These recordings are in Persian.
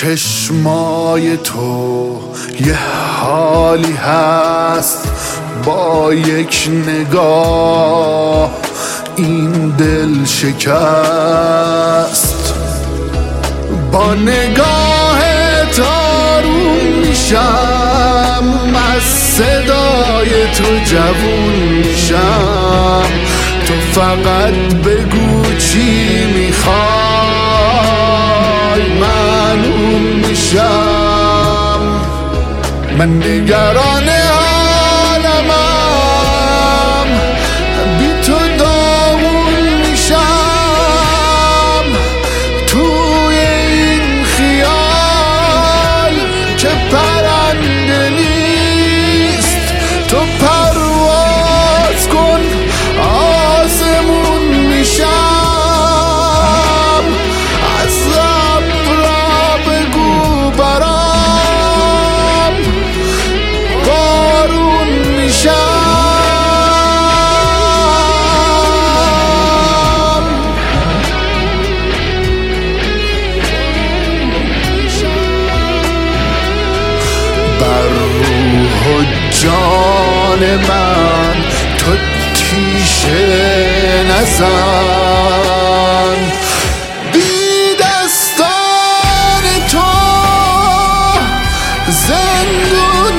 چشمای تو یه حالی هست، با یک نگاه این دل شکست. با نگاه آروم میشم، از صدای تو جوون میشم. تو فقط بگو چی میخوای، من اون میشم. من نگران عالمم، بی تو داغون میشم. توی این خیال که پرنده نیست، تو پرواز کن آسمون میشم. از ابرا بگو برام، بارون میشم. بر روح و جان من تو تیشه نزن، بی دستان تو زندون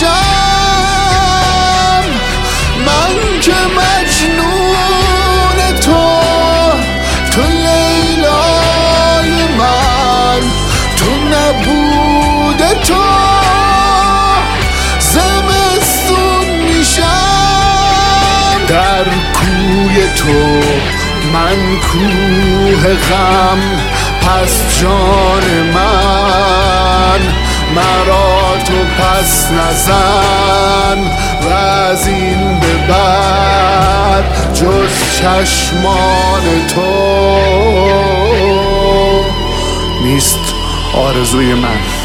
میشم. من که مجنون تو، تو لیلای من. تو نبود تو زمستون میشم. در کوی تو من کوه غم، پس جان من مرا تو پس نزن. و از این به بعد جز چشمان تو نیست آرزوی من.